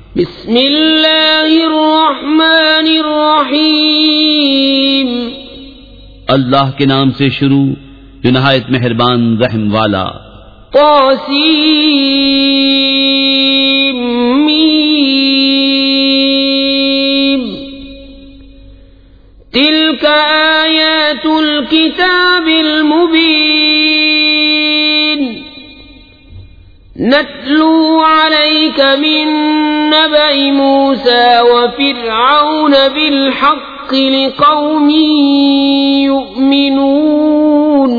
بسم اللہ الرحمن الرحیم، اللہ کے نام سے شروع جو نہایت مہربان رحم والا۔ طاسیم میم، تلک آیات الکتاب المبین، نتلو علیک من نبأ موسى وفرعون بالحق لقوم يؤمنون،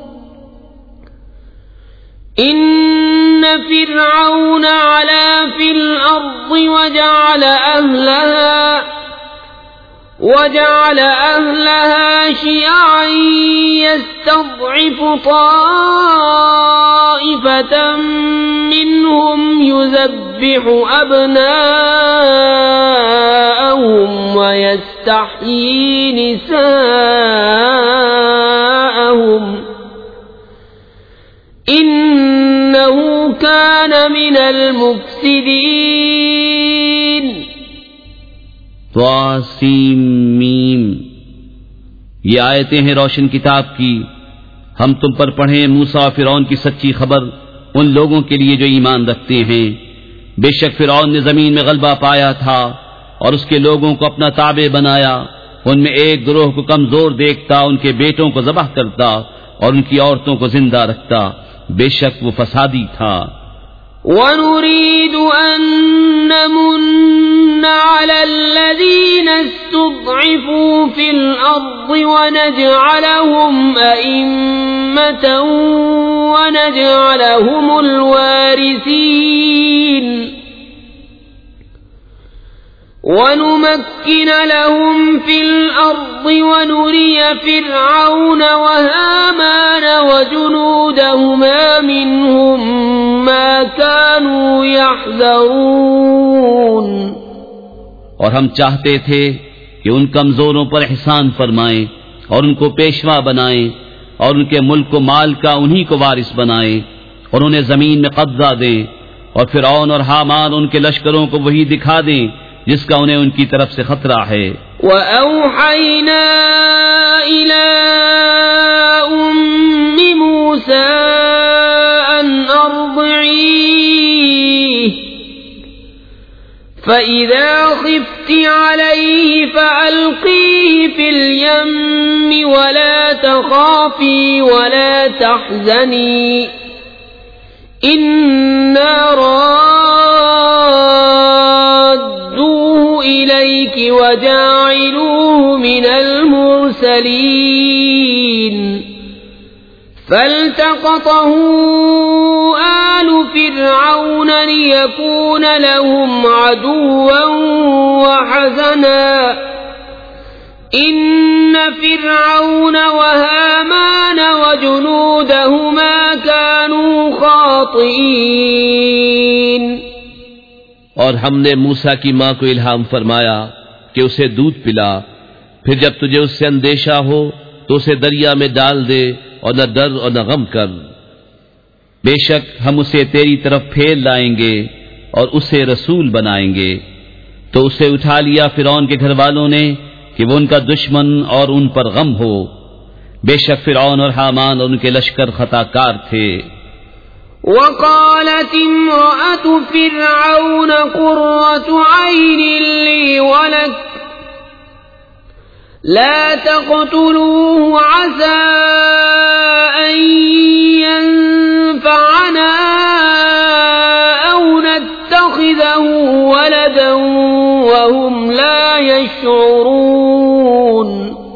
إن فرعون علا في الأرض وجعل أهلها شيعا يستضعف طائفة منهم يذبح أبناءهم ويستحيي نساءهم إنه كان من المفسدين۔ طاسیم میم، یہ آیتیں ہیں روشن کتاب کی۔ ہم تم پر پڑھیں موسیٰ و فرعون کی سچی خبر ان لوگوں کے لیے جو ایمان رکھتے ہیں۔ بے شک فرعون نے زمین میں غلبہ پایا تھا اور اس کے لوگوں کو اپنا تابع بنایا۔ ان میں ایک گروہ کو کمزور دیکھتا، ان کے بیٹوں کو ذبح کرتا اور ان کی عورتوں کو زندہ رکھتا۔ بے شک وہ فسادی تھا۔ وَنُرِيدُ أَن نَّمُنَّ عَلَى الَّذِينَ اسْتُضْعِفُوا فِي الْأَرْضِ وَنَجْعَلَهُمْ أَئِمَّةً وَنَجْعَلَهُمُ الْوَارِثِينَ، وَنُمَكِّنَ لَهُمْ فِي الْأَرْضِ وَنُرِيَ فِرْعَوْنَ وَهَامَانَ وَجُنُودَهُمَا مِنْهُمْ مَا كَانُوا يَحْذَرُونَ۔ اور ہم چاہتے تھے کہ ان کمزوروں پر احسان فرمائیں اور ان کو پیشوا بنائیں اور ان کے ملک و مال کا انہی کو وارث بنائیں اور انہیں زمین میں قبضہ دیں، اور فرعون اور حامان ان کے لشکروں کو وہی دکھا دیں جس کا انہیں ان کی طرف سے خطرہ ہے۔ وَأَوْحَيْنَا إِلَىٰ أُمِّ مُوسَىٰ أَنْ أَرْضِعِيهِ فَإِذَا خِفْتِ عَلَيْهِ فَأَلْقِيهِ فِي الْيَمِّ وَلَا تَخَافِي وَلَا تَحْزَنِي إِنَّا إِلَيْكِ وَجَاعِلُوهُ مِنَ الْمُرْسَلِينَ، فَالْتَقَطَهُ آلُ فِرْعَوْنَ لِيَكُونَ لَهُمْ عَدُوًّا وَحَزَنًا إِنَّ فِرْعَوْنَ وَهَامَانَ وَجُنُودَهُمَا كَانُوا خَاطِئِينَ۔ اور ہم نے موسیٰ کی ماں کو الہام فرمایا کہ اسے دودھ پلا، پھر جب تجھے اس سے اندیشہ ہو تو اسے دریا میں ڈال دے اور نہ ڈر اور نہ غم کر۔ بے شک ہم اسے تیری طرف پھیر لائیں گے اور اسے رسول بنائیں گے۔ تو اسے اٹھا لیا فرعون کے گھر والوں نے کہ وہ ان کا دشمن اور ان پر غم ہو۔ بے شک فرعون اور حامان اور ان کے لشکر خطا کار تھے۔ وقالت امرأة فرعون قرة عين لي ولك لا تقتلوه عسى أن ينفعنا أو نتخذه ولدا وهم لا يشعرون۔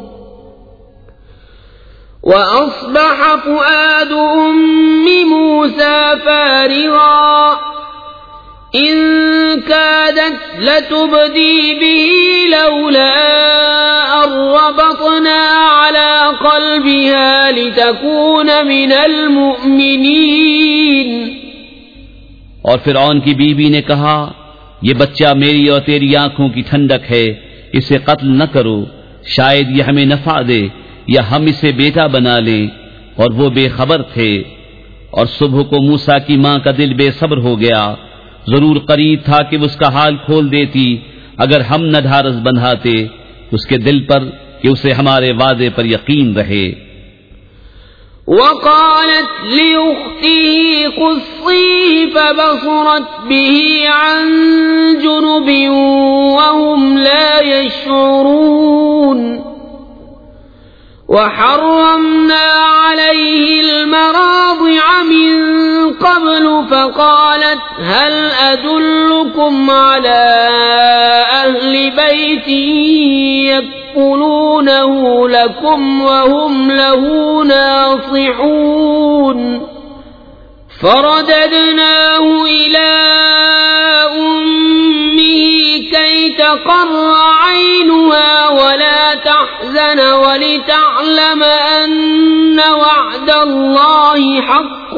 وأصبح فؤاد أم موسى فارغا إن كادت لتبدي به لولا أن ربطنا على قلبها لتكون من المؤمنين۔ اور فرعون کی بیوی نے کہا، یہ بچہ میری اور تیری آنکھوں کی ٹھنڈک ہے، اسے قتل نہ کرو، شاید یہ ہمیں نفع دے یا ہم اسے بیٹا بنا لیں۔ اور وہ بے خبر تھے۔ اور صبح کو موسیٰ کی ماں کا دل بے صبر ہو گیا، ضرور قریب تھا کہ وہ اس کا حال کھول دیتی اگر ہم نہ ڈھارس بندھاتے اس کے دل پر کہ اسے ہمارے وعدے پر یقین رہے۔ وقالت لأخته قصيه فبصرت به عن جنب وهم لا يشعرون وحرمنا عليه المراضع من قبل فقالت هل أدلكم على أهل بيت يكفلونه لكم وهم له ناصحون فرددناه إلى أمه كي تقر عينها ولا تحزن ولتعلم أن وعد الله حق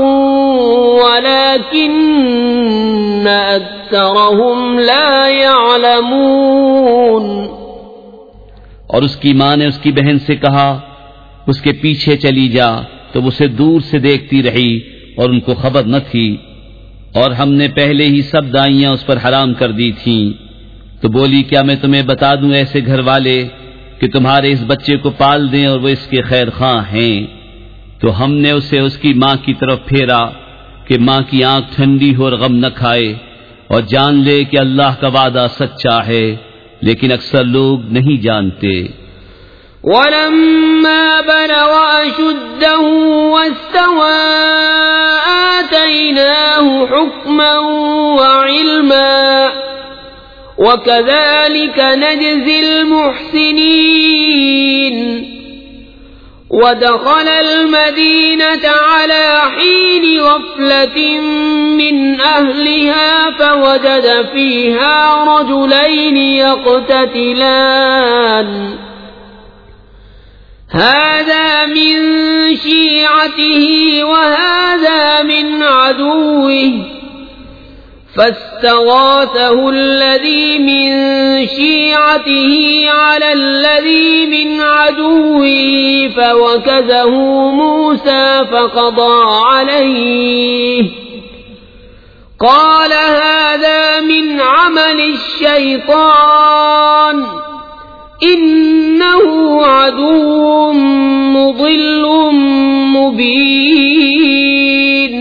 ولكن أكثرهم لا يعلمون۔ اور اس کی ماں نے اس کی بہن سے کہا اس کے پیچھے چلی جا، تو اسے دور سے دیکھتی رہی اور ان کو خبر نہ تھی، اور ہم نے پہلے ہی سب دائیاں اس پر حرام کر دی تھیں۔ تو بولی کیا میں تمہیں بتا دوں ایسے گھر والے کہ تمہارے اس بچے کو پال دیں اور وہ اس کے خیر خواہ ہیں؟ تو ہم نے اسے اس کی ماں کی طرف پھیرا کہ ماں کی آنکھ ٹھنڈی ہو اور غم نہ کھائے، اور جان لے کہ اللہ کا وعدہ سچا ہے، لیکن اکثر لوگ نہیں جانتے۔ وَلَمَّا بَلَغَ أَشُدَّهُ وَاسْتَوَى آتَيْنَاهُ حُكْمًا وَعِلْمًا وَكَذَلِكَ نَجْزِي الْمُحْسِنِينَ۔ وَدَخَلَ الْمَدِينَةَ عَلَى حِينِ غَفْلَةٍ مِّنْ أَهْلِهَا فَوَجَدَ فِيهَا رَجُلَيْنِ يَقْتَتِلَانِ هَذَا مِنْ شِيعَتِهِ وَهَذَا مِنْ عَدُوِّهِ فاستغاثه الذي من شيعته على الذي من عدوه فوكزه موسى فقضى عليه قال هذا من عمل الشيطان إنه عدو مضل مبين۔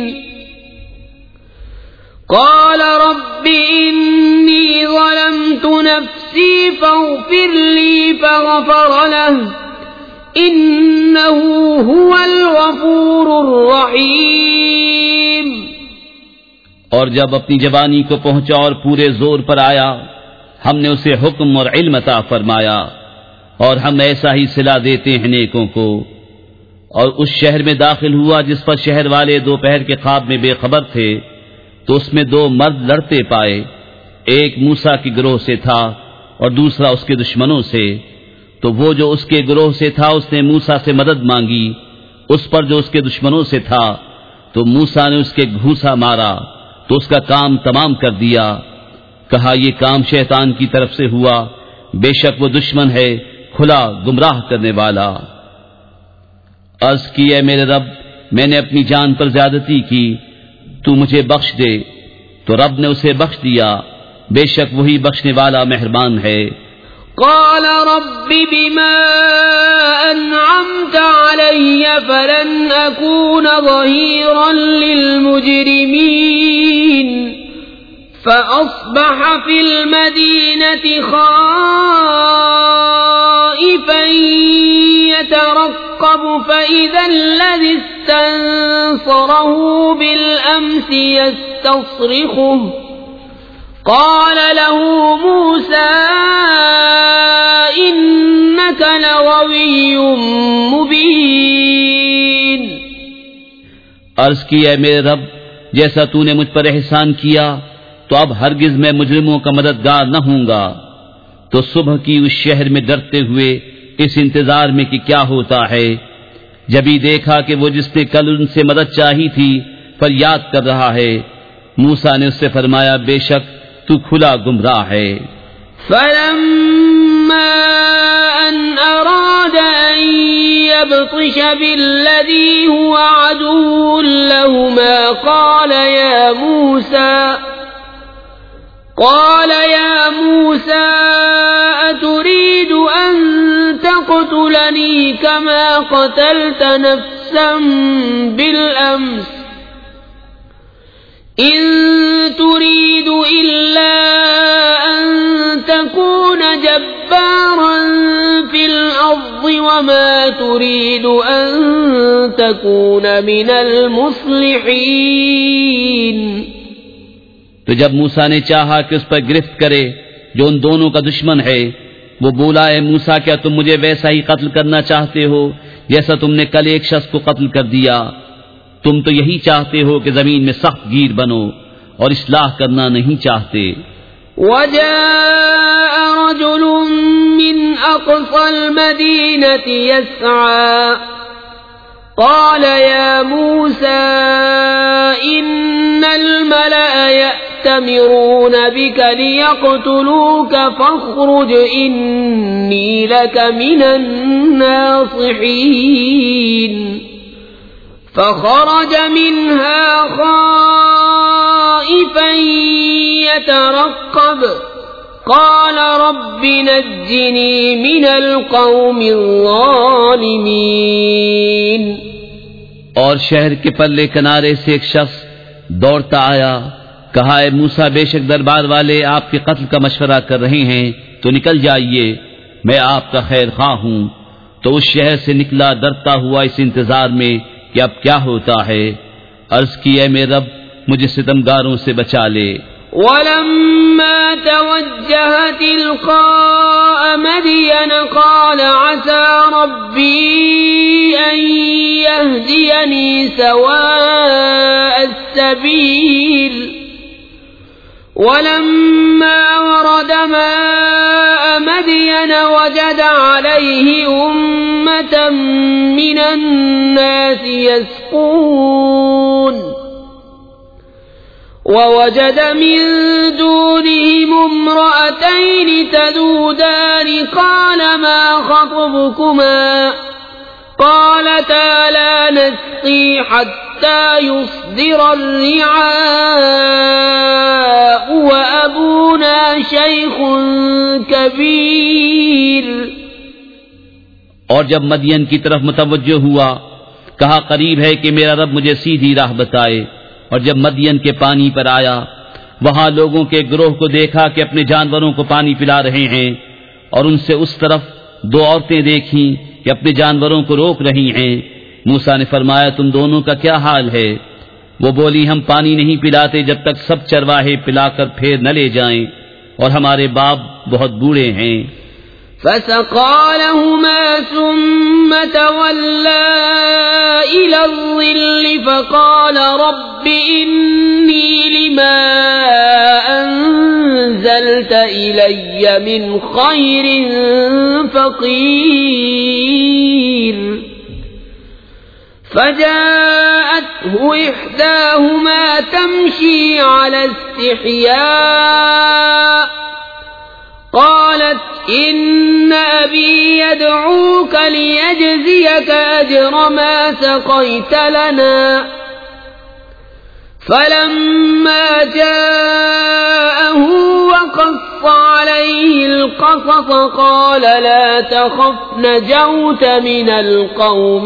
قال رب إني ظلمت نفسي فاغفر لي فغفر له إنه هو الغفور الرحيم۔ اور جب اپنی جوانی کو پہنچا اور پورے زور پر آیا، ہم نے اسے حکم اور علم عطا فرمایا، اور ہم ایسا ہی صلہ دیتے ہیں نیکوں کو۔ اور اس شہر میں داخل ہوا جس پر شہر والے دوپہر کے خواب میں بے خبر تھے، تو اس میں دو مرد لڑتے پائے، ایک موسیٰ کے گروہ سے تھا اور دوسرا اس کے دشمنوں سے۔ تو وہ جو اس کے گروہ سے تھا اس نے موسیٰ سے مدد مانگی اس پر جو اس کے دشمنوں سے تھا، تو موسیٰ نے اس کے گھوسا مارا تو اس کا کام تمام کر دیا۔ کہا یہ کام شیطان کی طرف سے ہوا، بے شک وہ دشمن ہے کھلا گمراہ کرنے والا۔ عرض کی اے میرے رب میں نے اپنی جان پر زیادتی کی، تو مجھے بخش دے، تو رب نے اسے بخش دیا، بے شک وہی بخشنے والا مہربان ہے۔ قال رب بما أنعمت علي فلن أكون ظهيرا للمجرمين فأصبح في المدينة خائفا يترقب فإذا الذي استنصره بالأمس يستصرخه قال له موسى إنك لغوي مبين۔ عرض کی اے میرے رب جیسا تو نے مجھ پر احسان کیا تو اب ہرگز میں مجرموں کا مددگار نہ ہوں گا۔ تو صبح کی اس شہر میں ڈرتے ہوئے اس انتظار میں کہ کیا ہوتا ہے، جبھی دیکھا کہ وہ جس نے کل ان سے مدد چاہی تھی فریاد کر رہا ہے۔ موسیٰ نے اس سے فرمایا بے شک تو کھلا گمراہ ہے۔ فلما أن أراد أن يبطش بالذي هو عدو لهما قال يا موسى قال يا موسى أتريد أن تقتلني كما قتلت نفسا بالأمس إن تريد إلا أن تكون جبارا في الأرض وما تريد أن تكون من المصلحين. تو جب موسیٰ نے چاہا کہ اس پر گرفت کرے جو ان دونوں کا دشمن ہے، وہ بولا اے موسیٰ کیا تم مجھے ویسا ہی قتل کرنا چاہتے ہو جیسا تم نے کل ایک شخص کو قتل کر دیا؟ تم تو یہی چاہتے ہو کہ زمین میں سخت گیر بنو اور اصلاح کرنا نہیں چاہتے. وجاء رجل من أقصى المدينة يسعى قال يا موسى إن الملأ يأتمرون بك ليقتلوك فاخرج إني لك من الناصحين. فخرج منها خائفا يترقب قال رب نجني من القوم الظالمين. اور شہر کے پلے کنارے سے ایک شخص دوڑتا آیا، کہا اے موسیٰ بے شک دربار والے آپ کے قتل کا مشورہ کر رہے ہیں تو نکل جائیے، میں آپ کا خیر خواہ ہوں. تو اس شہر سے نکلا ڈرتا ہوا اس انتظار میں کہ اب کیا ہوتا ہے. عرض کی اے میرے رب مجھے ستمگاروں سے بچا لے. ولما توجه تلقاء مدين قال عسى ربي أن يهديني سواء السبيل. ولما ورد ماء مدين وجد عليه أمة من الناس يسقون ووجد من دونهم امرأتين تذودان قال ما خطبكما قالتا لا نسقي حتى يصدر الرعاء وأبونا شيخ كبير. اور جب مدین کی طرف متوجہ ہوا کہا قریب ہے کہ میرا رب مجھے سیدھی راہ بتائے. اور جب مدین کے پانی پر آیا وہاں لوگوں کے گروہ کو دیکھا کہ اپنے جانوروں کو پانی پلا رہے ہیں، اور ان سے اس طرف دو عورتیں دیکھیں کہ اپنے جانوروں کو روک رہی ہیں. موسیٰ نے فرمایا تم دونوں کا کیا حال ہے؟ وہ بولی ہم پانی نہیں پلاتے جب تک سب چرواہے پلا کر پھیر نہ لے جائیں، اور ہمارے باپ بہت بوڑھے ہیں. فسقى لهما ثم تولى إلى الظل فقال رب إني لما أنزلت إلي من خير فقير. فجاءته إحداهما تمشي على استحياء قالت إن أبي يدعوك ليجزيك أجر ما سقيت لنا. فلما جاءه وقص عليه القصص قال لا تخف نجوت من القوم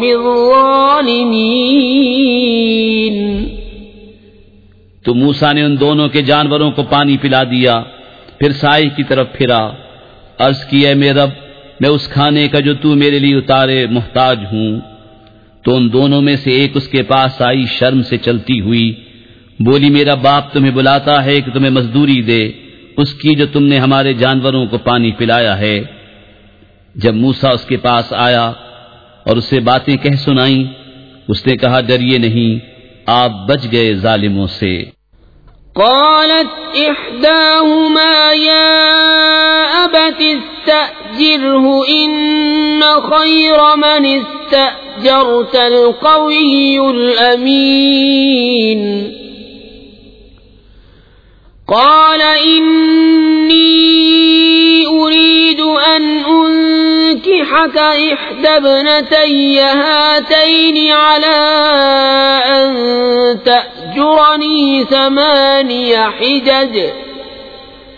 الظالمين. تو موسیٰ نے ان دونوں کے جانوروں کو پانی پلا دیا، پھر سائے کی طرف پھرا. عرض کی اے میرے رب میں اس کھانے کا جو تو میرے لیے اتارے محتاج ہوں. تو ان دونوں میں سے ایک اس کے پاس آئی شرم سے چلتی ہوئی، بولی میرا باپ تمہیں بلاتا ہے کہ تمہیں مزدوری دے اس کی جو تم نے ہمارے جانوروں کو پانی پلایا ہے. جب موسیٰ اس کے پاس آیا اور اسے باتیں کہہ سنائیں، اس نے کہا ڈریے نہیں، آپ بچ گئے ظالموں سے. قالت إحداهما يا أبت استأجره إن خير من استأجرت القوي الأمين. قال إني أريد أن أنكحك إحدى ابنتي هاتين على أن تأجرني 8 حجج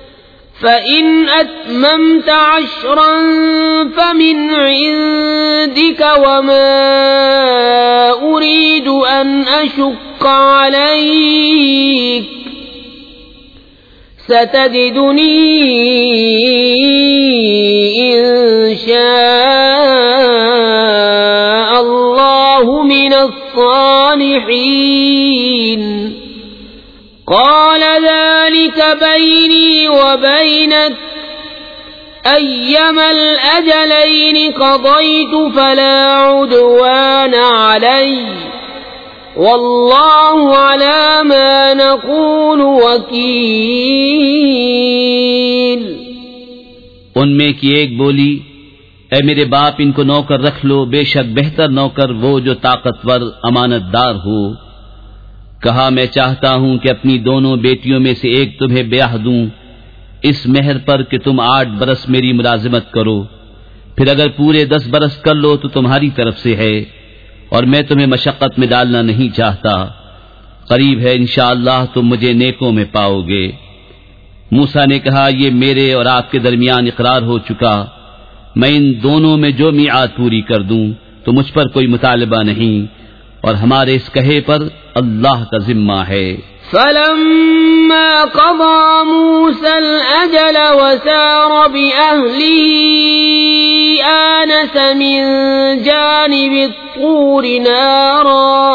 فإن أتممت 10 فمن عندك وما أريد أن أشق عليك ستجدني إن شاء الله من الصالحين قال ذلك بيني وبينك أيما الأجلين قضيت فلا عدوان علي والله على ما نقول وكيل۔ ان میں کی ایک بولی، اے میرے باپ ان کو نوکر رکھ لو، بے شک بہتر نوکر وہ جو طاقتور امانت دار ہو۔ کہا میں چاہتا ہوں کہ اپنی دونوں بیٹیوں میں سے ایک تمہیں بیاہ دوں اس مہر پر کہ تم 8 برس میری ملازمت کرو، پھر اگر پورے 10 برس کر لو تو تمہاری طرف سے ہے، اور میں تمہیں مشقت میں ڈالنا نہیں چاہتا، قریب ہے انشاءاللہ تم مجھے نیکوں میں پاؤ گے۔ موسیٰ نے کہا یہ میرے اور آپ کے درمیان اقرار ہو چکا، میں ان دونوں میں جو میعاد پوری کر دوں تو مجھ پر کوئی مطالبہ نہیں، اور ہمارے اس کہے پر اللہ کا ذمہ ہے۔ فلما قضى موسى الأجل وسار بأهله آنس من جانب الطور نارا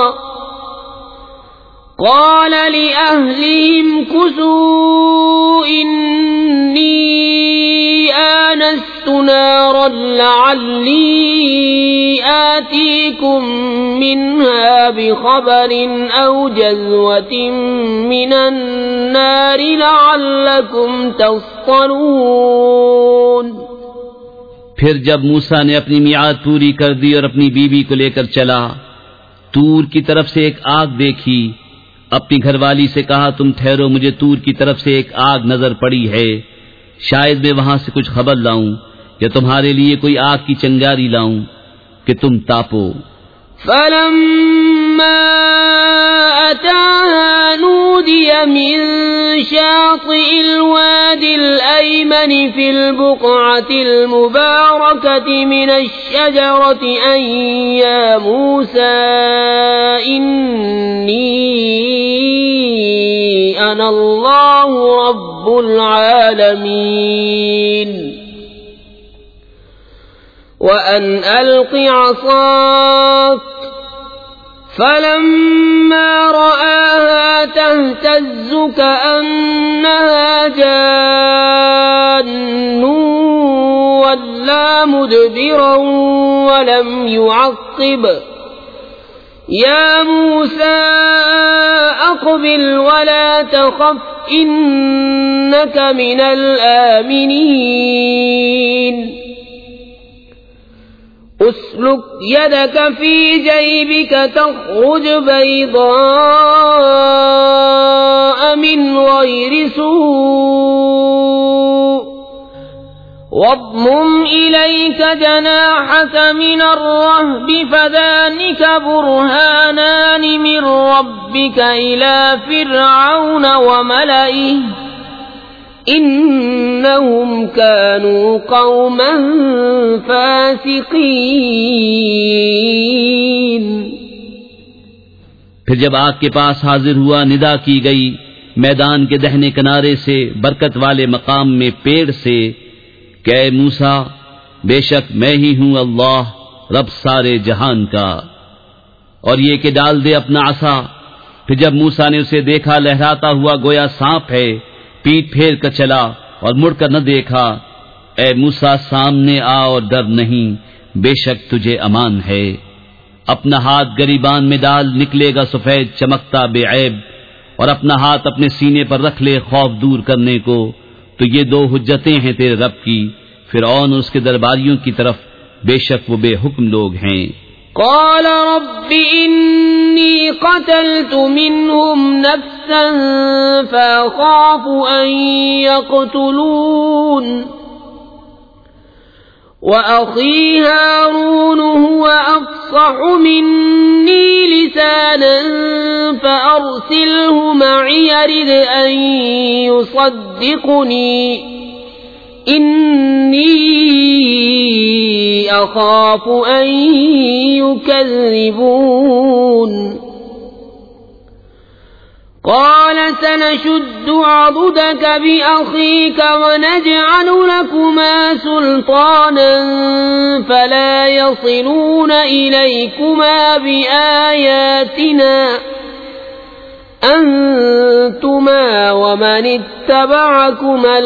قال لأهلهم كثوا إني آنست نارا لعلي آتيكم منها بخبر أو جذوة من النار لعلكم تصطلون۔ پھر جب موسیٰ نے اپنی میعاد پوری کر دی اور اپنی بیوی کو لے کر چلا، طور کی طرف سے ایک آگ دیکھی، اپنی گھر والی سے کہا تم ٹھہرو، مجھے طور کی طرف سے ایک آگ نظر پڑی ہے، شاید میں وہاں سے کچھ خبر لاؤں یا تمہارے لیے کوئی آگ کی چنگاری لاؤں کہ تم تاپو۔ فلما أتاها نودي من شاطئ الوادي الأيمن في البقعة المباركة من الشجرة أن يا موسى إني أنا الله رب العالمين وأن ألق عصاك فلما رآها تهتز كأنها جان ولا مدبرا ولم يعقب يا موسى أقبل ولا تخف إنك من الآمنين اسلك يدك في جيبك تخرج بيضاء من غير سوء واضمم إليك جناحك من الرهب فذلك برهانان من ربك إلى فرعون وملئه انہم كانوا قوما فاسقین۔ پھر جب آگ کے پاس حاضر ہوا ندا کی گئی میدان کے دہنے کنارے سے برکت والے مقام میں پیڑ سے کہ اے موسیٰ بے شک میں ہی ہوں اللہ رب سارے جہان کا، اور یہ کہ ڈال دے اپنا عصا۔ پھر جب موسیٰ نے اسے دیکھا لہراتا ہوا گویا سانپ ہے، پیٹ پھیر کر چلا اور مڑ کر نہ دیکھا۔ اے موسیٰ سامنے آ اور ڈر نہیں، بے شک تجھے امان ہے۔ اپنا ہاتھ گریبان میں ڈال، نکلے گا سفید چمکتا بے عیب، اور اپنا ہاتھ اپنے سینے پر رکھ لے خوف دور کرنے کو، تو یہ 2 حجتیں ہیں تیرے رب کی، فرعون اور اس کے درباریوں کی طرف، بے شک وہ بے حکم لوگ ہیں۔ قال رب إني قتلت منهم نفسا فأخاف أن يقتلون وأخي هارون هو أفصح مني لسانا فأرسله معي يرد أن يصدقني إني أخاف أن يكذبون قال سنشد عضدك بأخيك ونجعل لكما سلطانا فلا يصلون إليكما بآياتنا أنتما ومن اتبعكما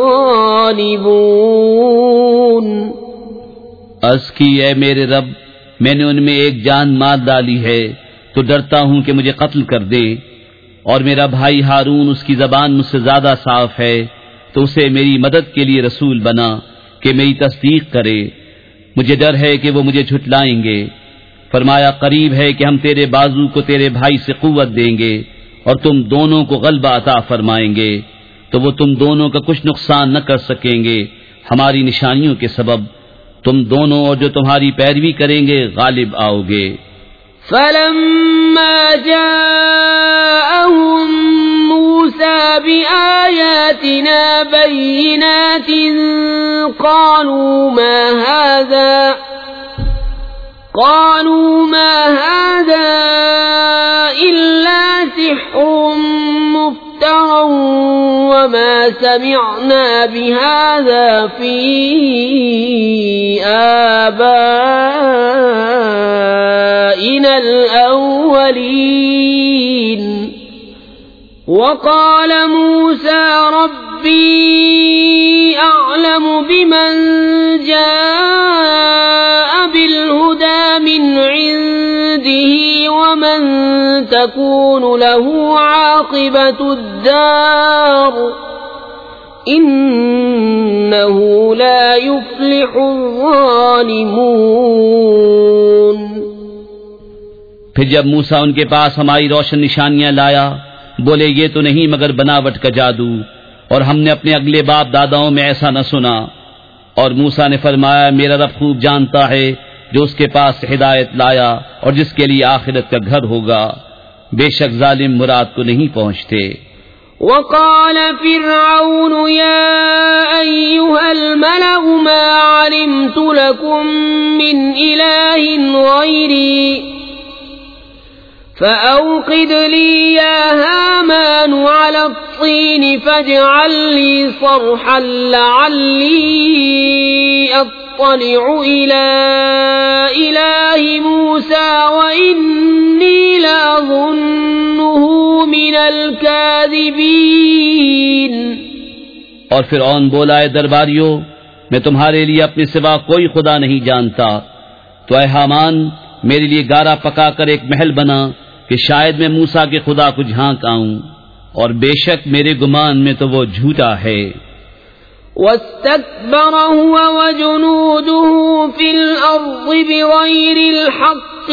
الغالبون. عرض کی اے میرے رب میں نے ان میں ایک جان مار ڈالی ہے تو ڈرتا ہوں کہ مجھے قتل کر دے، اور میرا بھائی ہارون اس کی زبان مجھ سے زیادہ صاف ہے تو اسے میری مدد کے لیے رسول بنا کہ میری تصدیق کرے، مجھے ڈر ہے کہ وہ مجھے جھٹلائیں گے. فرمایا قریب ہے کہ ہم تیرے بازو کو تیرے بھائی سے قوت دیں گے اور تم دونوں کو غلبہ عطا فرمائیں گے، تو وہ تم دونوں کا کچھ نقصان نہ کر سکیں گے ہماری نشانیوں کے سبب. تم دونوں اور جو تمہاری پیروی کریں گے غالب آؤ گے. فلما جاءهم موسى بآياتنا بينات قالوا ما هذا إلا سحر مفترى وما سمعنا بهذا في آبائنا الأولين. وقال موسى ربي أعلم بمن جاء بالهدى من عنده ومن تكون له عاقبة الدار إنه لا يفلح الظالمون. پھر جب موسیٰ ان کے پاس ہماری روشن نشانیاں لایا بولے یہ تو نہیں مگر بناوٹ کا جادو، اور ہم نے اپنے اگلے باپ داداؤں میں ایسا نہ سنا. اور موسیٰ نے فرمایا میرا رب خوب جانتا ہے جو اس کے پاس ہدایت لایا اور جس کے لیے آخرت کا گھر ہوگا، بے شک ظالم مراد کو نہیں پہنچتے. وقال فرعون يا أيها الملأ ما علمت لكم من إله غيري فأوقد لي يا هامان على الطين فاجعل لي صرحا لعلي أطلع إلى إله موسى وإني لأظنه من الكاذبين. اور فرعون بولا اے درباریو میں تمہارے لیے اپنے سوا کوئی خدا نہیں جانتا، تو اے حامان میرے لیے گارا پکا کر ایک محل بنا کہ شاید میں موسیٰ کے خدا کو جھانک آؤں، اور بے شک میرے گمان میں تو وہ جھوٹا ہے. واستكبر هو وجنوده في الأرض بغير الحق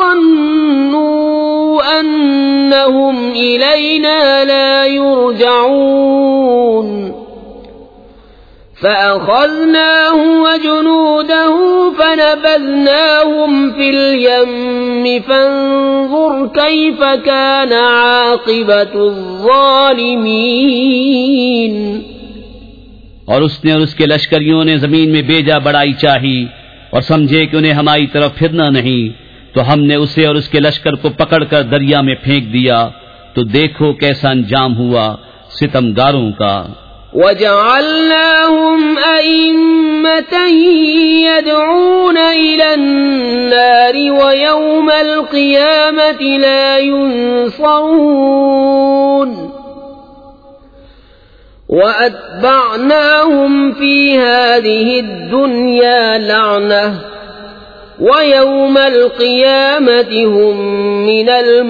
وظنوا أنهم إلينا لا يرجعون فأخذناه وجنوده فنبذناهم في اليم فانظر كيف كان عاقبة الظالمين. اور اس نے اور اس کے لشکریوں نے زمین میں بیجا بڑائی چاہی اور سمجھے کہ انہیں ہماری طرف پھرنا نہیں، تو ہم نے اسے اور اس کے لشکر کو پکڑ کر دریا میں پھینک دیا، تو دیکھو کیسا انجام ہوا ستمگاروں کا. وَجَعَلْنَاهُمْ أَئِمَّةً يَدْعُونَ إِلَى النَّارِ وَيَوْمَ الْقِيَامَةِ لَا يُنصَرُونَ وَأَتْبَعْنَاهُمْ فِي هَذِهِ الدُّنْيَا لَعْنَةً وَيَوْمَ الْقِيَامَةِ هُمْ مِنَ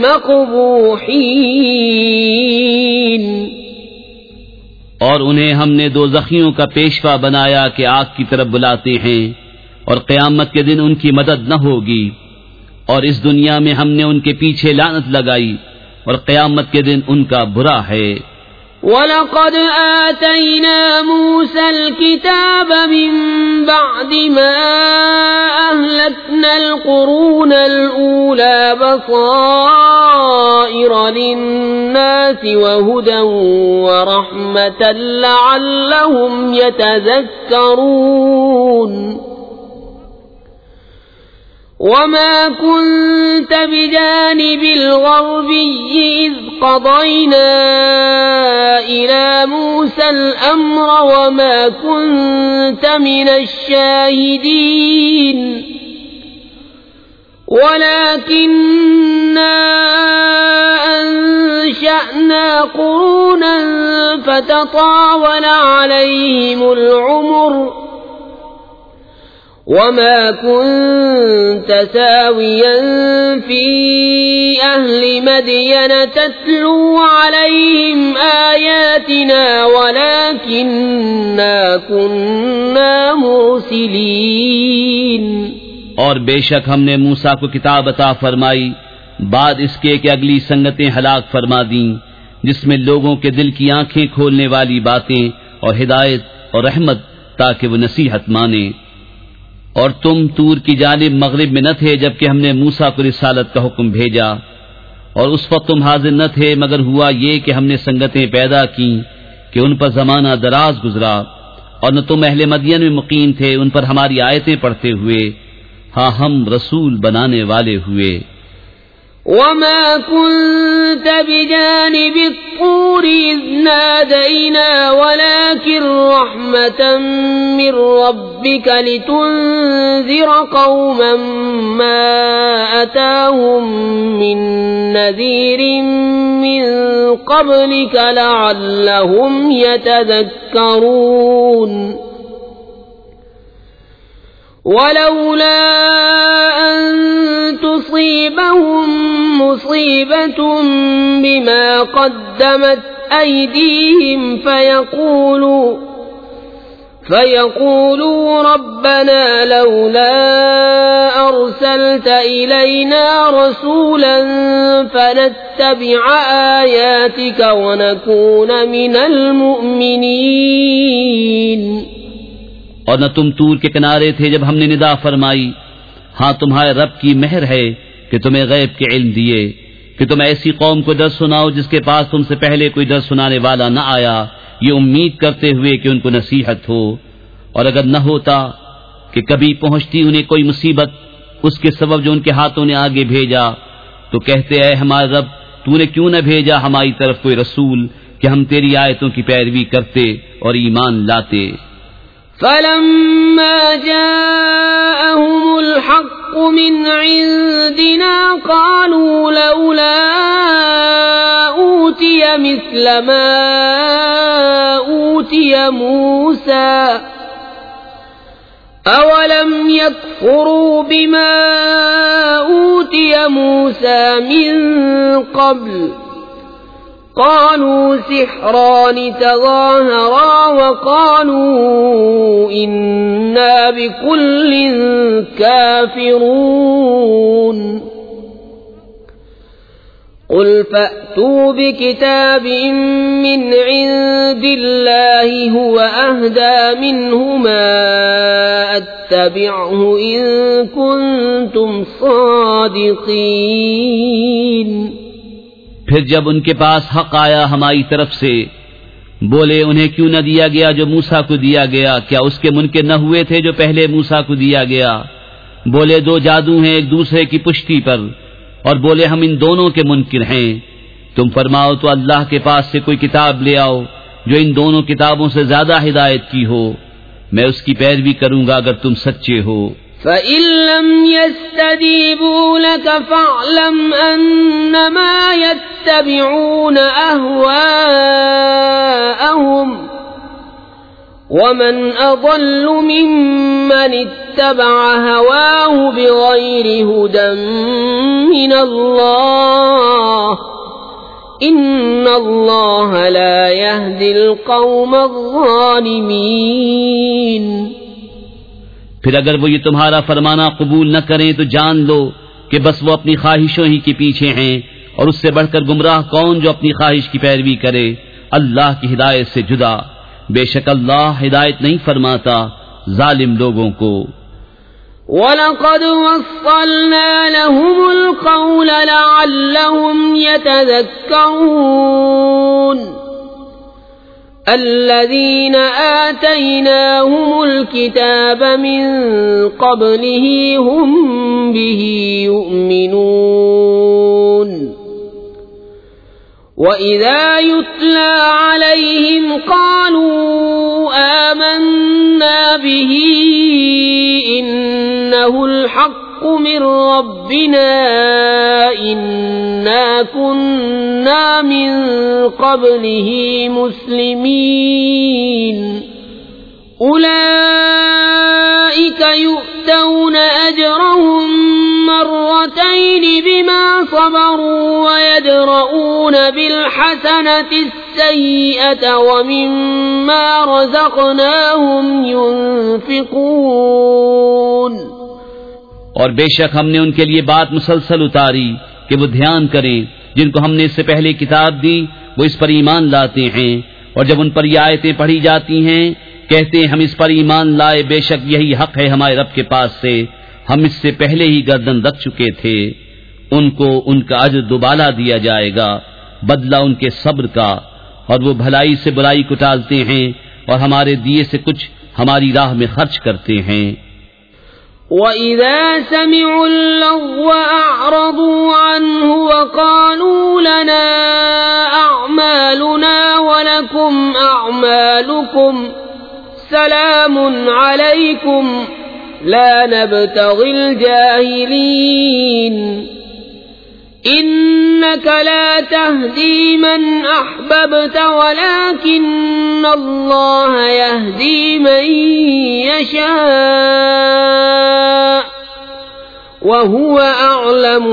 الْمَقْبُوحِينَ. اور انہیں ہم نے دوزخیوں کا پیشوا بنایا کہ آگ کی طرف بلاتے ہیں، اور قیامت کے دن ان کی مدد نہ ہوگی، اور اس دنیا میں ہم نے ان کے پیچھے لعنت لگائی، اور قیامت کے دن ان کا برا ہے. وَلَقَدْ آتَيْنَا مُوسَى الْكِتَابَ مِنْ بَعْدِ مَا أَهْلَكْنَا الْقُرُونَ الْأُولَى بَصَائِرَ لِلنَّاسِ وَهُدًى وَرَحْمَةً لَعَلَّهُمْ يَتَذَكَّرُونَ وَمَا كُنْتَ بِجَانِبِ الْغَرْبِيِّ إِذْ قَضَيْنَا إِلَى مُوسَى الْأَمْرَ وَمَا كُنْتَ مِنَ الشَّاهِدِينَ وَلَكِنَّا أَنشَأْنَا قُرُونًا فَتَطَاوَلَ عَلَيْهِمُ الْعُمُرُ وَمَا كُنْتَ سَاوِيًا فِي أَهْلِ مَدْيَنَ تَتْلُو عَلَيْهِمْ آيَاتِنَا وَلَكِنَّا كُنَّا مُرْسِلِينَ اور بے شک ہم نے موسیٰ کو کتاب عطا فرمائی بعد اس کے کہ اگلی سنگتیں ہلاک فرما دیں، جس میں لوگوں کے دل کی آنکھیں کھولنے والی باتیں اور ہدایت اور رحمت تاکہ وہ نصیحت مانیں۔ اور تم طور کی جانب مغرب میں نہ تھے جبکہ ہم نے موسیٰ کو رسالت کا حکم بھیجا، اور اس وقت تم حاضر نہ تھے مگر ہوا یہ کہ ہم نے سنگتیں پیدا کیں کہ ان پر زمانہ دراز گزرا، اور نہ تم اہل مدین میں مقیم تھے ان پر ہماری آیتیں پڑھتے ہوئے، ہاں ہم رسول بنانے والے ہوئے۔ وَمَا كُنْتَ بِجَانِبِ الطُّورِ إِذْ نَادَيْنَا وَلَكِنْ رَحْمَةً مِّن رَّبِّكَ لِتُنذِرَ قَوْمًا مَّا أَتَاهُم مِّن نَّذِيرٍ مِّن قَبْلِكَ لَعَلَّهُمْ يَتَذَكَّرُونَ وَلَوْلَا أَن تُصِيبَهُم مُّصِيبَةٌ بِمَا قَدَّمَتْ أَيْدِيهِمْ فَيَقُولُوا رَبَّنَا لَوْلَا أَرْسَلْتَ إِلَيْنَا رَسُولًا فَنَتَّبِعَ آيَاتِكَ وَنَكُونَ مِنَ الْمُؤْمِنِينَ۔ اور نہ تم طور کے کنارے تھے جب ہم نے ندا فرمائی، ہاں تمہارے رب کی مہر ہے کہ تمہیں غیب کے علم دیے کہ تم ایسی قوم کو ڈر سناؤ جس کے پاس تم سے پہلے کوئی ڈر سنانے والا نہ آیا، یہ امید کرتے ہوئے کہ ان کو نصیحت ہو۔ اور اگر نہ ہوتا کہ کبھی پہنچتی انہیں کوئی مصیبت اس کے سبب جو ان کے ہاتھوں نے آگے بھیجا تو کہتے اے ہمارے رب تو نے کیوں نہ بھیجا ہماری طرف کوئی رسول کہ ہم تیری آیتوں کی پیروی کرتے اور ایمان لاتے۔ فَلَمَّا جَاءَهُمُ الْحَقُّ مِنْ عِنْدِنَا قَالُوا لَوْلَا أُوتِيَ مِثْلَ مَا أُوتِيَ مُوسَى أَوَلَمْ يَكْفُرُوا بِمَا أُوتِيَ مُوسَى مِنْ قَبْلُ قالوا سحران تظاهرا وقالوا إنا بكل كافرون قل فأتوا بكتاب من عند الله هو أهدى منهما أتبعه إن كنتم صادقين۔ پھر جب ان کے پاس حق آیا ہماری طرف سے بولے انہیں کیوں نہ دیا گیا جو موسیٰ کو دیا گیا، کیا اس کے منکر نہ ہوئے تھے جو پہلے موسیٰ کو دیا گیا؟ بولے دو جادو ہیں ایک دوسرے کی پشتی پر، اور بولے ہم ان دونوں کے منکر ہیں۔ تم فرماؤ تو اللہ کے پاس سے کوئی کتاب لے آؤ جو ان دونوں کتابوں سے زیادہ ہدایت کی ہو، میں اس کی پیروی کروں گا اگر تم سچے ہو۔ فَإِن لَّمْ يَسْتَجِيبُوا لَكَ فَاعْلَمْ أَنَّمَا يَتَّبِعُونَ أَهْوَاءَهُمْ وَمَنْ أَضَلُّ مِمَّنِ اتَّبَعَ هَوَاهُ بِغَيْرِ هُدًى مِّنَ اللَّهِ إِنَّ اللَّهَ لَا يَهْدِي الْقَوْمَ الظَّالِمِينَ۔ پھر اگر وہ یہ تمہارا فرمانا قبول نہ کریں تو جان لو کہ بس وہ اپنی خواہشوں ہی کے پیچھے ہیں، اور اس سے بڑھ کر گمراہ کون جو اپنی خواہش کی پیروی کرے، اللہ کی ہدایت سے جدا، بے شک اللہ ہدایت نہیں فرماتا ظالم لوگوں کو۔ وَلَقَدْ وَصَّلْنَا لَهُمُ الْقَوْلَ لَعَلَّهُمْ يَتَذَكَّرُونَ الَّذِينَ آتَيْنَاهُمُ الْكِتَابَ مِنْ قَبْلِهِ هُمْ بِهِ يُؤْمِنُونَ وَإِذَا يُتْلَى عَلَيْهِمْ قَالُوا آمَنَّا بِهِ إِنَّهُ الْحَقُّ مِنْ رَبِّنَا إِنَّا كُنَّا مِنْ قَبْلِهِ مُسْلِمِينَ أُولَئِكَ يُؤْتَوْنَ أَجْرَهُمْ مرتين بما صبروا ويدرؤون بالحسنة السيئة ومما رزقناهم ينفقون۔ اور بے شک ہم نے ان کے لیے بات مسلسل اتاری کہ وہ دھیان کریں، جن کو ہم نے اس سے پہلے کتاب دی وہ اس پر ایمان لاتے ہیں، اور جب ان پر یہ آیتیں پڑھی جاتی ہیں کہتے ہیں ہم اس پر ایمان لائے، بے شک یہی حق ہے ہمارے رب کے پاس سے، ہم اس سے پہلے ہی گردن رکھ چکے تھے۔ ان کو ان کا اجر دوبالا دیا جائے گا، بدلہ ان کے صبر کا، اور وہ بھلائی سے برائی کو ٹالتے ہیں اور ہمارے دیے سے کچھ ہماری راہ میں خرچ کرتے ہیں۔ وَإِذَا سَمِعُوا اللَّغْوَ أَعْرَضُوا عَنْهُ وَقَالُوا لَنَا أَعْمَالُنَا وَلَكُمْ أَعْمَالُكُمْ سَلَامٌ عَلَيْكُمْ لا نبتغي الجاهلين إنك لا تهدي من أحببت ولكن الله يهدي من يشاء وهو أعلم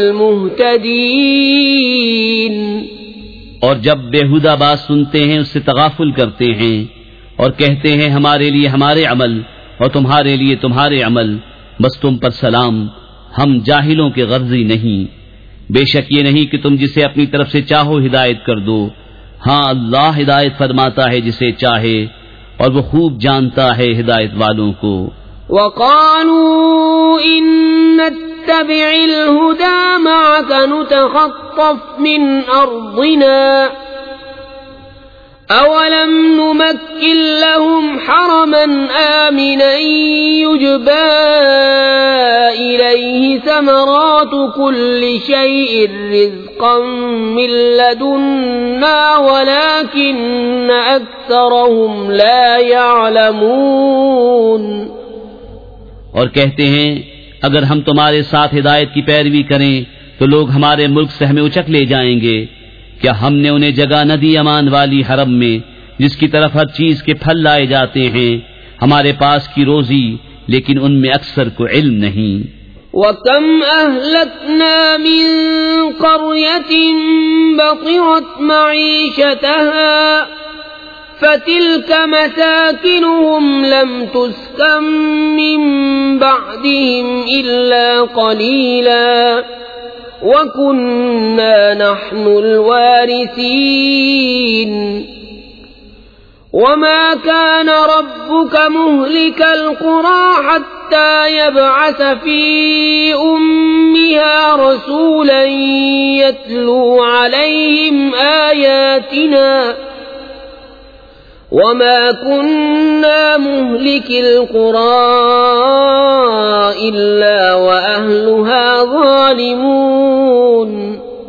بالمهتدين۔ اور جب بےہودہ بات سنتے ہیں اس سے تغافل کرتے ہیں اور کہتے ہیں ہمارے لیے ہمارے عمل اور تمہارے لیے تمہارے عمل، بس تم پر سلام، ہم جاہلوں کے غرضی نہیں۔ بے شک یہ نہیں کہ تم جسے اپنی طرف سے چاہو ہدایت کر دو، ہاں اللہ ہدایت فرماتا ہے جسے چاہے، اور وہ خوب جانتا ہے ہدایت والوں کو۔ وَقَالُوا إِن نَّتَّبِعِ الْهُدَى مَعَكَ نُتَخَطَّفْ مِنْ أَرْضِنَا أَوَلَمْ نُمَكِّنْ لَهُمْ حَرَمًا آمِنًا يُجْبَى إِلَيْهِ ثَمَرَاتُ كُلِّ شَيْءٍ رِزْقًا مِّن لَّدُنَّا وَلَكِنَّ أَكْثَرَهُمْ لَا يَعْلَمُونَ۔ اور کہتے ہیں اگر ہم تمہارے ساتھ ہدایت کی پیروی کریں تو لوگ ہمارے ملک سے ہمیں اچک لے جائیں گے۔ کیا ہم نے انہیں جگہ نہ دی امان والی حرم میں جس کی طرف ہر چیز کے پھل لائے جاتے ہیں، ہمارے پاس کی روزی، لیکن ان میں اکثر کو علم نہیں۔ وَكَمْ أَهْلَكْنَا مِن قَرْيَةٍ بَطِرَتْ مَعِيشَتَهَا فَتِلْكَ مَسَاكِنُهُمْ لَمْ تُسْكَن مِّن بَعْدِهِمْ إِلَّا قَلِيلًا وَكُنَّا نَحْنُ الْوَارِثِينَ وَمَا كَانَ رَبُّكَ مُهْلِكَ الْقُرَى حَتَّى يَبْعَثَ فِي أُمِّهَا رَسُولًا يَتْلُو عَلَيْهِمْ آيَاتِنَا وَمَا كُنَّا مُهْلِكِ الْقُرَى إِلَّا وَأَهْلُهَا ظَالِمُونَ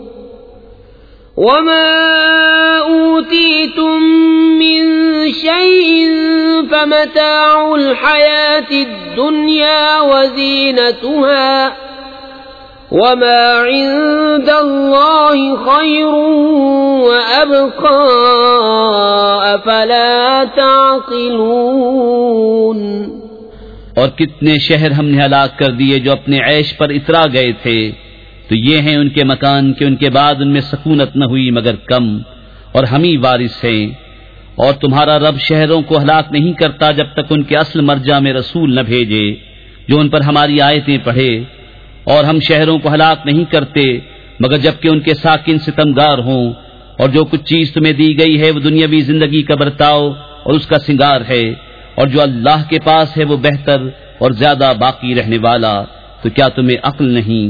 وَمَا أُوتِيتُم مِّن شَيْءٍ فَمَتَاعُ الْحَيَاةِ الدُّنْيَا وَزِينَتُهَا وَمَا عِندَ اللَّهِ خَيْرٌ وَأَبْقَى أَفَلَا تَعْقِلُونَ۔ اور کتنے شہر ہم نے ہلاک کر دیے جو اپنے عیش پر اترا گئے تھے، تو یہ ہیں ان کے مکان کہ ان کے بعد ان میں سکونت نہ ہوئی مگر کم، اور ہم ہی وارث ہیں۔ اور تمہارا رب شہروں کو ہلاک نہیں کرتا جب تک ان کے اصل مرجع میں رسول نہ بھیجے جو ان پر ہماری آیتیں پڑھے، اور ہم شہروں کو ہلاک نہیں کرتے مگر جبکہ ان کے ساکن ستمگار ہوں، اور جو کچھ چیز تمہیں دی گئی ہے وہ دنیاوی زندگی کا برتاؤ اور اس کا سنگار ہے، اور جو اللہ کے پاس ہے وہ بہتر اور زیادہ باقی رہنے والا، تو کیا تمہیں عقل نہیں؟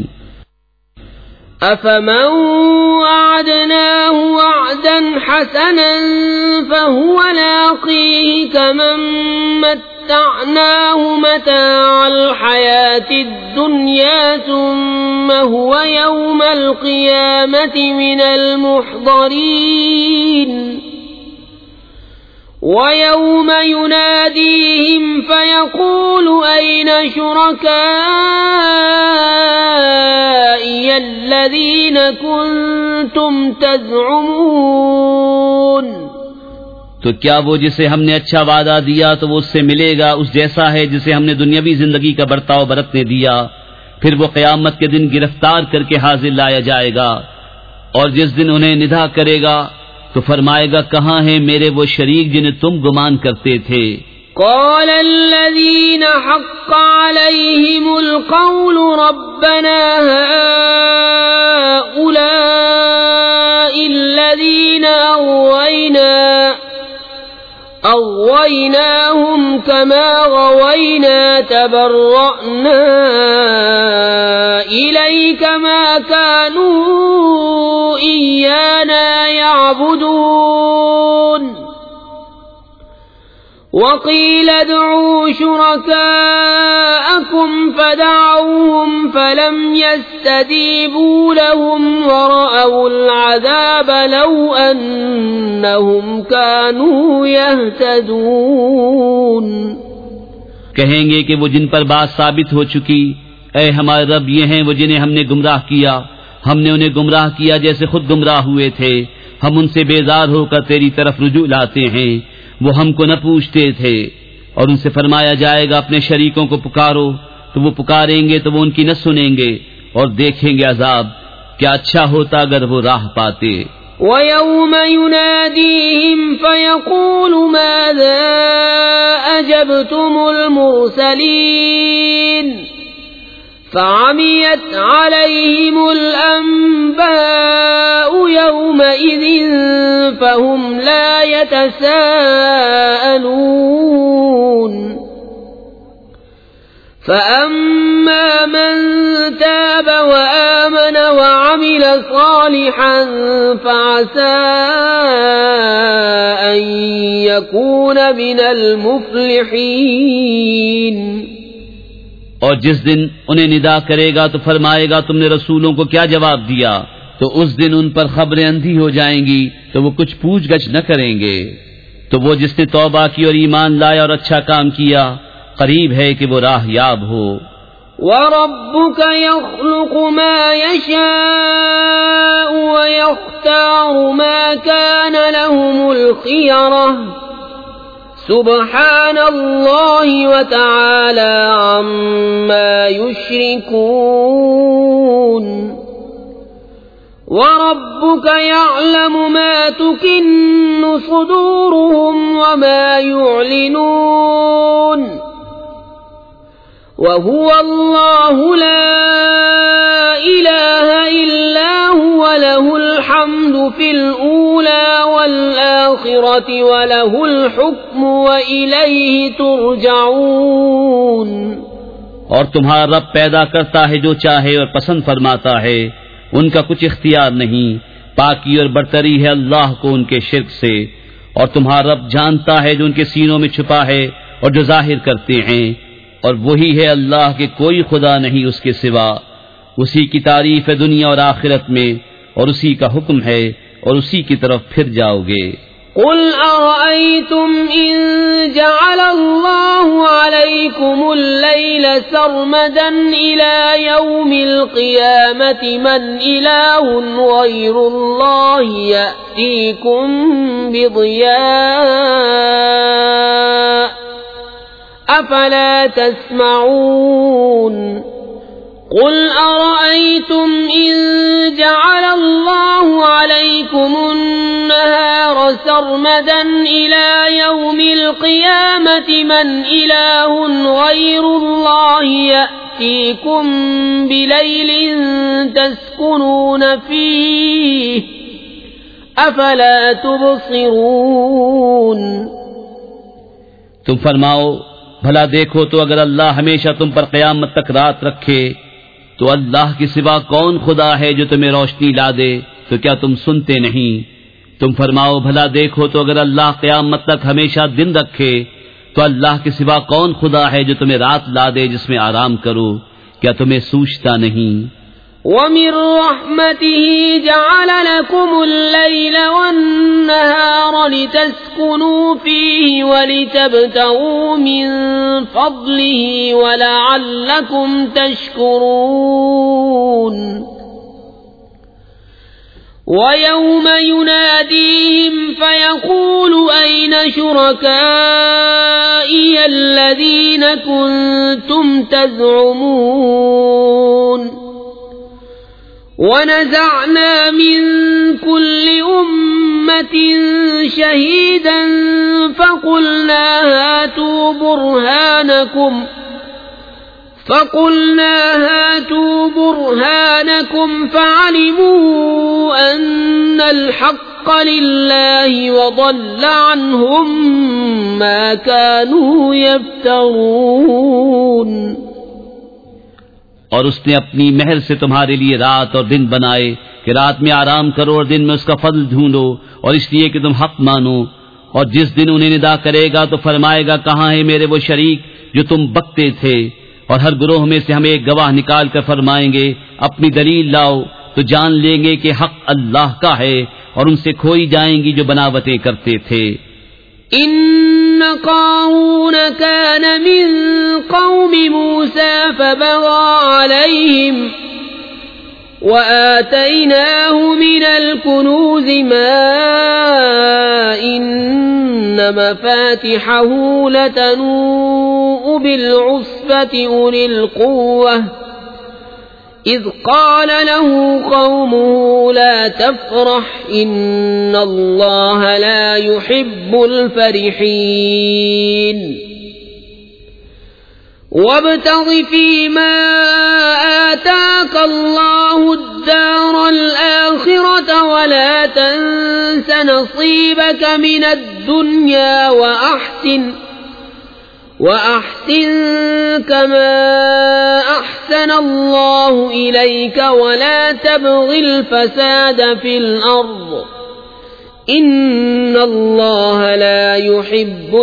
أفمن وعدناه وعدا حسنا فهو لاقيه كمن متعناه متاع الحياة الدنيا ثم هو يوم القيامة من المحضرين وَيَوْمَ يُنَادِيهِمْ فَيَقُولُ أَيْنَ شُرَكَائِيَ الَّذِينَ كُنتُمْ تَزْعُمُونَ تو کیا وہ جسے ہم نے اچھا وعدہ دیا تو وہ اس سے ملے گا اس جیسا ہے جسے ہم نے دنیاوی زندگی کا برتاؤ برتنے دیا؟ پھر وہ قیامت کے دن گرفتار کر کے حاضر لایا جائے گا، اور جس دن انہیں ندا کرے گا تو فرمائے گا کہاں ہیں میرے وہ شریک جنہیں تم گمان کرتے تھے؟ قال الذين حق عليهم القول ربنا هؤلاء الذين أغويناهم كما غوينا تبرأنا إليك ما كانوا إيانا يعبدون وقيل ادعوا شركاءكم فدعوهم فلم يستجيبوا لهم ورأوا العذاب لو أنهم كانوا يهتدون۔ کہیں گے کہ وہ جن پر بات ثابت ہو چکی، اے ہمارے رب یہ ہیں وہ جنہیں ہم نے گمراہ کیا، ہم نے انہیں گمراہ کیا جیسے خود گمراہ ہوئے تھے، ہم ان سے بیزار ہو کر تیری طرف رجوع لاتے ہیں، وہ ہم کو نہ پوچھتے تھے۔ اور ان سے فرمایا جائے گا اپنے شریکوں کو پکارو، تو وہ پکاریں گے تو وہ ان کی نہ سنیں گے، اور دیکھیں گے عذاب، کیا اچھا ہوتا اگر وہ راہ پاتے۔ وَيَوْمَ يُنَادِيهِمْ فَيَقُولُ مَاذَا أَجَبْتُمُ الْمُرْسَلِينَ فَعَمِيَتْ عَلَيْهِمُ الْأَنبَاءُ يَوْمَئِذٍ فَهُمْ لَا يَتَسَاءَلُونَ فَأَمَّا مَنْ تَابَ وَآمَنَ وَعَمِلَ صَالِحًا فَعَسَى أَنْ يَكُونَ مِنَ الْمُفْلِحِينَ۔ اور جس دن انہیں ندا کرے گا تو فرمائے گا تم نے رسولوں کو کیا جواب دیا؟ تو اس دن ان پر خبریں اندھی ہو جائیں گی تو وہ کچھ پوچھ گچھ نہ کریں گے۔ تو وہ جس نے توبہ کی اور ایمان لایا اور اچھا کام کیا، قریب ہے کہ وہ راہ یاب ہو۔ وَرَبُّكَ يَخْلُقُ مَا يَشَاءُ وَيَخْتَارُ مَا كَانَ لَهُمُ الْخِيَرَةُ سبحان اللہ وتعالی عما یشرکون۔ وَرَبُّكَ يَعْلَمُ مَا تُكِنُّ صُدُورُهُمْ وَمَا يُعْلِنُونَ وَهُوَ اللَّهُ لَا إِلَٰهَ إِلَّا هُوَ لَهُ الْحَمْدُ فِي الْأُولَى وَالْآخِرَةِ وَلَهُ الْحُكْمُ وَإِلَيْهِ تُرْجَعُونَ۔ اور تمہارا رب پیدا کرتا ہے جو چاہے اور پسند فرماتا ہے، ان کا کچھ اختیار نہیں، پاکی اور برتری ہے اللہ کو ان کے شرک سے، اور تمہارا رب جانتا ہے جو ان کے سینوں میں چھپا ہے اور جو ظاہر کرتے ہیں، اور وہی ہے اللہ کہ کوئی خدا نہیں اس کے سوا، اسی کی تعریف ہے دنیا اور آخرت میں، اور اسی کا حکم ہے اور اسی کی طرف پھر جاؤ گے۔ قل أرأيتم إن جعل الله عليكم الليل سرمدا إلى يوم القيامة من إله غير الله يأتيكم بضياء أفلا تسمعون قل أرأيتم إن جعل الله عليكم النهار سرمدا إلى يوم القيامة من إله غير الله يأتيكم بليل تسكنون فيه أفلا تبصرون تم فرماؤ بھلا دیکھو تو اگر اللہ ہمیشہ تم پر قیامت تک رات رکھے تو اللہ کے سوا کون خدا ہے جو تمہیں روشنی لا دے؟ تو کیا تم سنتے نہیں؟ تم فرماؤ بھلا دیکھو تو اگر اللہ قیامت تک ہمیشہ دن رکھے تو اللہ کے سوا کون خدا ہے جو تمہیں رات لا دے جس میں آرام کرو؟ کیا تمہیں سوچتا نہیں؟ وَمِن رَحْمَتِهِ جَعَلَ لَكُمُ اللَّيْلَ وَالنَّهَارَ لِتَسْكُنُوا فِيهِ وَلِتَبْتَغُوا مِن فَضْلِهِ وَلَعَلَّكُمْ تَشْكُرُونَ وَيَوْمَ يُنَادِيهِمْ فَيَقُولُ أَيْنَ شُرَكَائِيَ الَّذِينَ كُنتُمْ تَزْعُمُونَ وَنَزَعْنَا مِن كُلِّ أُمَّةٍ شَهِيدًا فَقُلْنَا هَاتُوا بُرْهَانَكُمْ فَعَلِمُوا أَنَّ الْحَقَّ لِلَّهِ وَضَلَّ عَنْهُمْ مَا كَانُوا يَفْتَرُونَ اور اس نے اپنی مہر سے تمہارے لیے رات اور دن بنائے کہ رات میں آرام کرو اور دن میں اس کا فضل ڈھونڈو، اور اس لیے کہ تم حق مانو۔ اور جس دن انہیں ندا کرے گا تو فرمائے گا کہاں ہے میرے وہ شریک جو تم بکتے تھے؟ اور ہر گروہ میں سے ہم ایک گواہ نکال کر فرمائیں گے اپنی دلیل لاؤ، تو جان لیں گے کہ حق اللہ کا ہے اور ان سے کھوئی جائیں گی جو بناوٹیں کرتے تھے۔ إن قارون كان من قوم موسى فبغى عليهم وآتيناه من الكنوز ما إن مفاتحه لتنوء بالعصبة أولي القوة إذ قال له قومه لا تفرح إن الله لا يحب الفرحين وابتغ فيما آتاك الله الدار الآخرة ولا تنس نصيبك من الدنيا وأحسن كما أحسن الله إليك ولا تبغ الفساد في الأرض إن الله لا يحب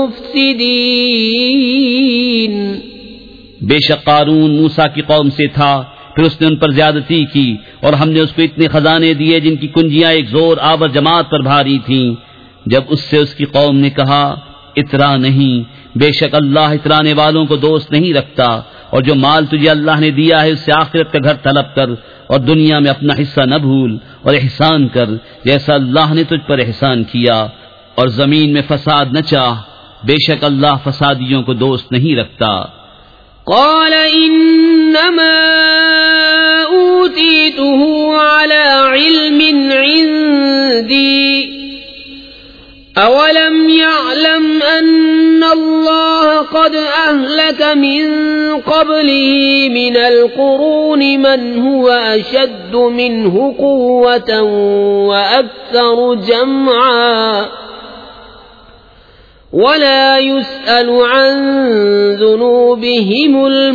المفسدين بے شک قارون موسیٰ کی قوم سے تھا، پھر اس نے ان پر زیادتی کی اور ہم نے اس کو اتنے خزانے دیے جن کی کنجیاں ایک زور آور جماعت پر بھاری تھیں۔ جب اس سے اس کی قوم نے کہا اترا نہیں، بے شک اللہ اترانے والوں کو دوست نہیں رکھتا، اور جو مال تجھے اللہ نے دیا ہے اس سے آخرت کا گھر طلب کر اور دنیا میں اپنا حصہ نہ بھول اور احسان کر جیسا اللہ نے تجھ پر احسان کیا، اور زمین میں فساد نہ چاہ، بے شک اللہ فسادیوں کو دوست نہیں رکھتا۔ قال انما اوتیته على علم عندي اولم يعلم ان الله قد اهلك من قبله من القرون من هو اشد منه قوة واكثر جمعا ولا يسأل عن ذنوبهم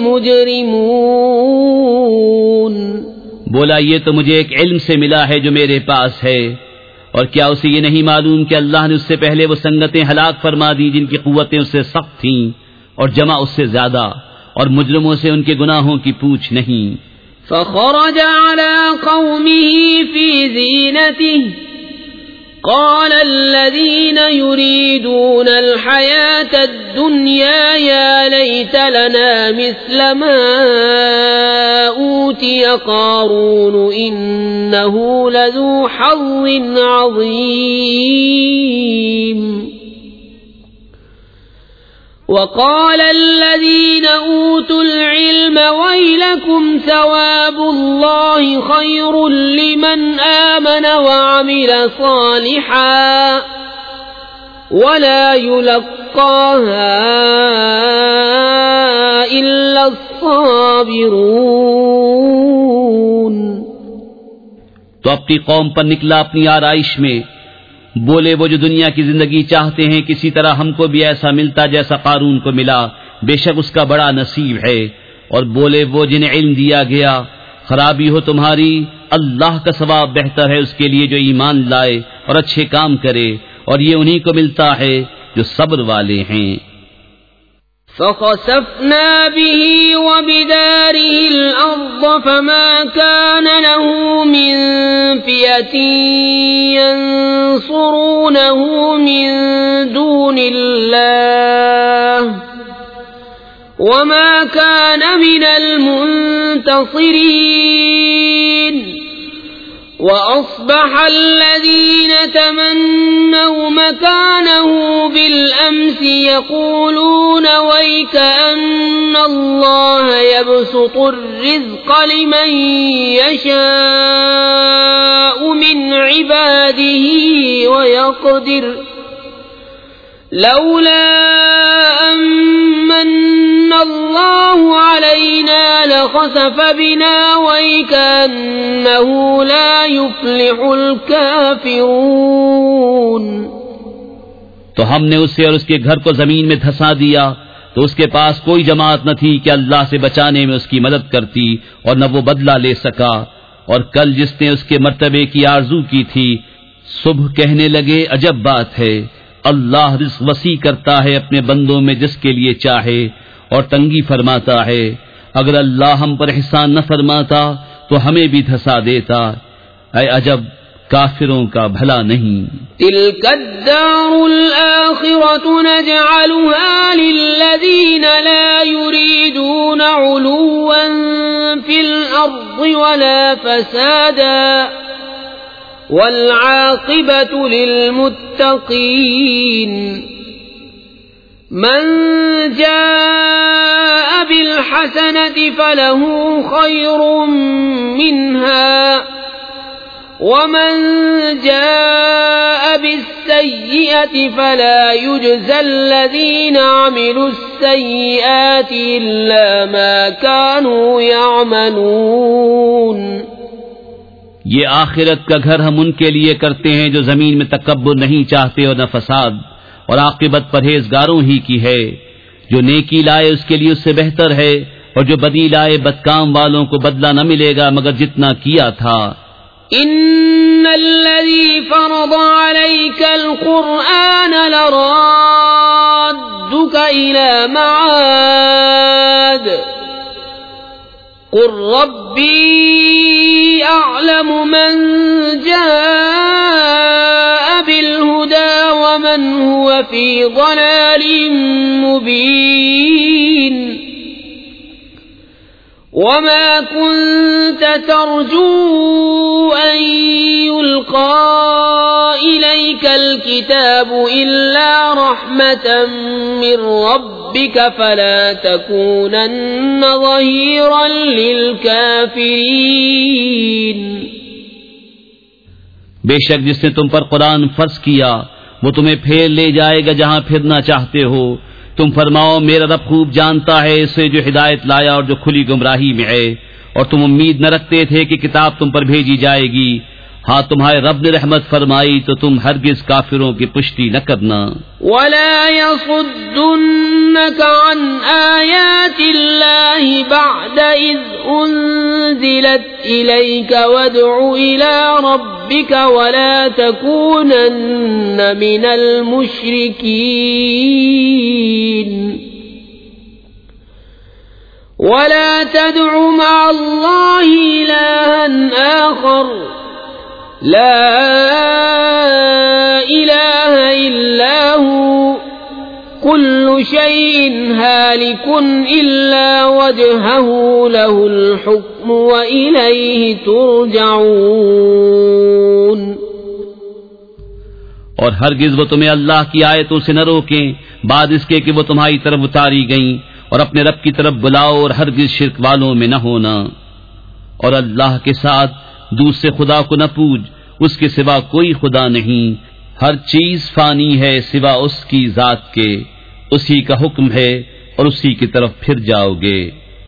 المجرمون۔ بولا یہ تو مجھے ایک علم سے ملا ہے جو میرے پاس ہے، اور کیا اسے یہ نہیں معلوم کہ اللہ نے اس سے پہلے وہ سنگتیں ہلاک فرما دی جن کی قوتیں اس سے سخت تھیں اور جمع اس سے زیادہ، اور مجرموں سے ان کے گناہوں کی پوچھ نہیں۔ فخرج على قومه في زينته قال الذين يريدون الحياة الدنيا يا ليت لنا مثل ما أوتي قارون إنه لذو حظ عظيم وقال الذين أوتوا العلم ويلكم ثواب الله خير لمن آمن وعمل صالحا ولا يلقاها إلا الصابرون۔ تو اپنی قوم پر نکلا اپنی آرائش میں. بولے وہ جو دنیا کی زندگی چاہتے ہیں کسی طرح ہم کو بھی ایسا ملتا جیسا قارون کو ملا، بے شک اس کا بڑا نصیب ہے. اور بولے وہ جنہیں علم دیا گیا خرابی ہو تمہاری، اللہ کا ثواب بہتر ہے اس کے لیے جو ایمان لائے اور اچھے کام کرے، اور یہ انہی کو ملتا ہے جو صبر والے ہیں. فخسفنا به وبداره الأرض فما كان له من فئة ينصرونه من دون الله وما كان من المنتصرين. وأصبح الذين تمنوا مكانه بالأمس يقولون ويك أن الله يبسط الرزق لمن يشاء من عباده ويقدر لولا أمن الله علينا لخسف بنا ويكأنه لا يفلح الكافرون. تو ہم نے اسے اور اس کے گھر کو زمین میں دھسا دیا تو اس کے پاس کوئی جماعت نہ تھی کہ اللہ سے بچانے میں اس کی مدد کرتی، اور نہ وہ بدلہ لے سکا. اور کل جس نے اس کے مرتبے کی آرزو کی تھی صبح کہنے لگے عجب بات ہے، اللہ رزق وسیع کرتا ہے اپنے بندوں میں جس کے لیے چاہے اور تنگی فرماتا ہے. اگر اللہ ہم پر احسان نہ فرماتا تو ہمیں بھی دھسا دیتا. اے عجب کافروں کا بھلا نہیں. تلك الدار الآخرة نجعلها للذين لا يريدون علوا في الأرض ولا فسادا والعاقبة للمتقين. من جاء بالحسنة فله خير منها ومن جاء بالسيئة فلا يجزى الذين عملوا السيئات إلا ما كانوا يعملون. یہ آخرت کا گھر ہم ان کے لیے کرتے ہیں جو زمین میں تکبر نہیں چاہتے اور نہ فساد، اور عاقبت پرہیزگاروں ہی کی ہے. جو نیکی لائے اس کے لیے اس سے بہتر ہے، اور جو بدی لائے بدکام والوں کو بدلہ نہ ملے گا مگر جتنا کیا تھا. ان الذي فرض عليك القرآن لرادك إلى معاد قل ربي أعلم من جاء بالهدى ومن هو في ضلال مبين. وما كنت ترجو أن يلقى إليك الكتاب إلا رحمة من ربك فلا تكونن ظهيرا للكافرين. بے شک جس نے تم پر قرآن فرض کیا وہ تمہیں پھیر لے جائے گا جہاں پھرنا چاہتے ہو. تم فرماؤ میرا رب خوب جانتا ہے اسے جو ہدایت لایا اور جو کھلی گمراہی میں ہے. اور تم امید نہ رکھتے تھے کہ کتاب تم پر بھیجی جائے گی. ہاں تمہارے رب نے رحمت فرمائی تو تم ہرگز کافروں کی پشتی نہ کرنا. ولا يصدنك عن آيات الله بعد إذ أنزلت إليك وادع إلى ربك ولا تكونن من المشركين. ولا تدع مع الله إلها آخر لا إله إلا هو كل شيء هالك إلا وجهه له الحكم وإليه ترجعون. اور ہرگز وہ تمہیں اللہ کی آیتوں سے نہ روکیں بعد اس کے کہ وہ تمہاری طرف اتاری گئیں. اور اپنے رب کی طرف بلاؤ اور ہرگز شرک والوں میں نہ ہونا. اور اللہ کے ساتھ دوسرے خدا کو نہ پوج، اس کے سوا کوئی خدا نہیں. ہر چیز فانی ہے سوا اس کی ذات کے، اسی کا حکم ہے اور اسی کی طرف پھر جاؤ گے.